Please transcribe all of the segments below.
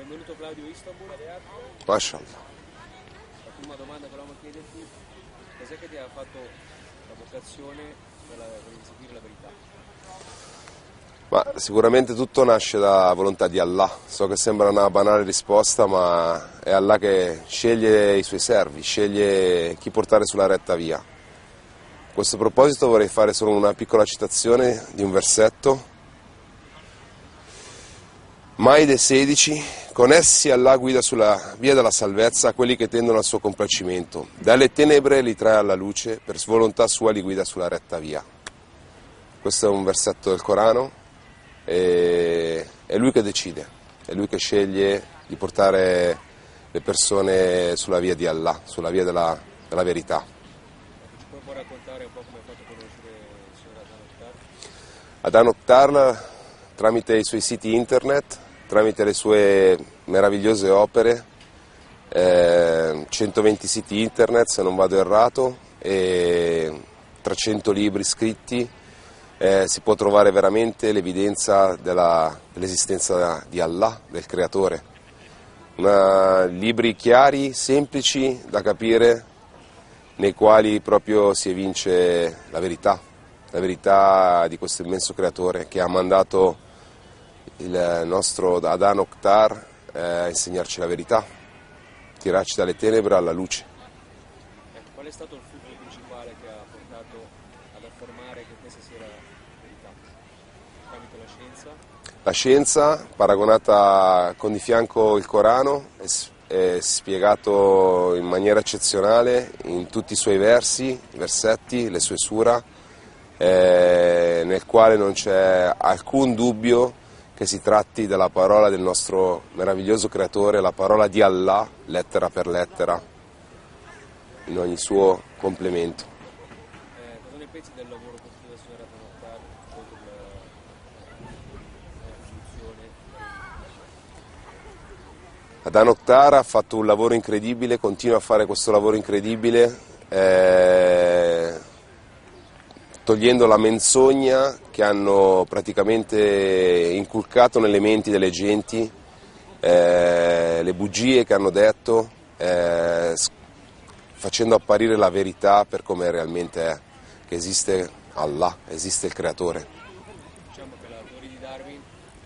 Benvenuto Claudio Istanbul. Mashallah. La prima domanda che volevamo chiederti, cos'è che ti ha fatto la vocazione per seguire la verità? Ma sicuramente tutto nasce da volontà di Allah. So che sembra una banale risposta, ma è Allah che sceglie i suoi servi, sceglie chi portare sulla retta via. A questo proposito vorrei fare solo una piccola citazione di un versetto. Maide 16, con essi Allah guida sulla via della salvezza quelli che tendono al suo complacimento. Dalle tenebre li trae alla luce, per volontà sua li guida sulla retta via. Questo è un versetto del Corano e è lui che decide, è lui che sceglie di portare le persone sulla via di Allah, sulla via della verità. Ci puoi un po' raccontare un po' come hai fatto a conoscere il signor Adnan Oktar? Adnan Oktar, tramite i suoi siti internet, tramite le sue meravigliose opere, 120 siti internet se non vado errato, e 300 libri scritti, si può trovare veramente l'evidenza dell'esistenza di Allah, del Creatore. Libri chiari, semplici da capire, nei quali proprio si evince la verità di questo immenso Creatore che ha mandato il nostro Adnan Oktar a insegnarci la verità, tirarci dalle tenebre alla luce. Qual è stato il fulcro principale che ha portato ad affermare che questa sia la verità? Tramite la scienza? La scienza, paragonata con di fianco il Corano, è spiegato in maniera eccezionale in tutti i suoi versetti, le sue sura, nel quale non c'è alcun dubbio che si tratti della parola del nostro meraviglioso Creatore, la parola di Allah, lettera per lettera, in ogni suo complemento. Cosa ne pensi del lavoro compiuto dal signor Adnan Oktar contro la rivoluzione? Adnan Oktar ha fatto un lavoro incredibile, continua a fare questo lavoro incredibile, togliendo la menzogna che hanno praticamente inculcato nelle menti delle genti, le bugie che hanno detto, facendo apparire la verità per come realmente è, che esiste Allah, esiste il Creatore. Diciamo che la teoria di Darwin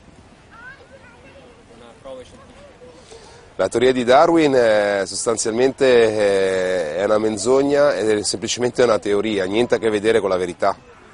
non ha prove scientifiche. La teoria di Darwin sostanzialmente è una menzogna ed è semplicemente una teoria, niente a che vedere con la verità.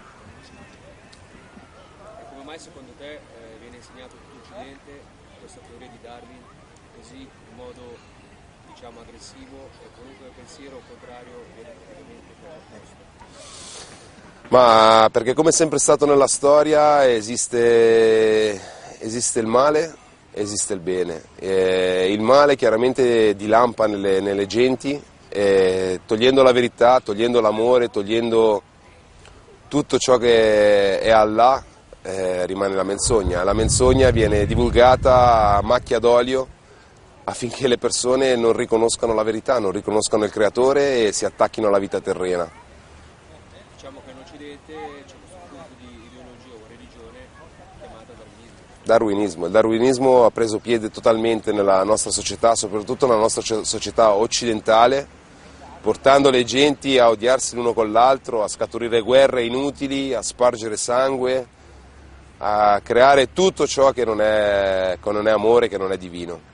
E come mai secondo te viene insegnato a tutto Occidente questa teoria di Darwin così in modo, diciamo, aggressivo, e comunque il pensiero contrario viene praticamente opposto? Ma perché come è sempre stato nella storia esiste il male, esiste il bene. Il male chiaramente dilampa nelle genti, togliendo la verità, togliendo l'amore, togliendo tutto ciò che è Allah, rimane la menzogna. La menzogna viene divulgata a macchia d'olio affinché le persone non riconoscano la verità, non riconoscano il Creatore e si attacchino alla vita terrena. Diciamo che in Occidente c'è questo tipo di ideologia o religione chiamata darwinismo. Darwinismo. Il darwinismo ha preso piede totalmente nella nostra società, soprattutto nella nostra società occidentale, portando le genti a odiarsi l'uno con l'altro, a scaturire guerre inutili, a spargere sangue, a creare tutto ciò che non è amore, che non è divino.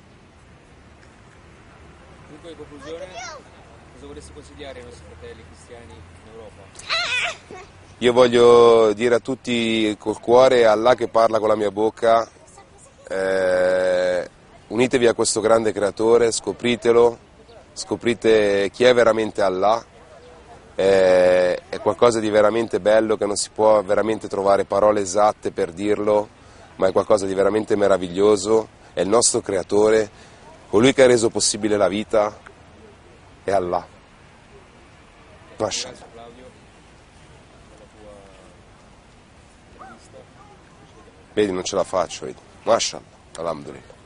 Dunque, in conclusione, cosa vorresti consigliare ai nostri fratelli cristiani in Europa? Io voglio dire a tutti col cuore, Allah che parla con la mia bocca, unitevi a questo grande Creatore, scopritelo, scoprite chi è veramente Allah, è qualcosa di veramente bello che non si può veramente trovare parole esatte per dirlo, ma è qualcosa di veramente meraviglioso, è il nostro Creatore, colui che ha reso possibile la vita, è Allah. Mashallah. Grazie Claudio per la tua intervista. Vedi, non ce la faccio, vedi. Mashallah, alhamdulillah.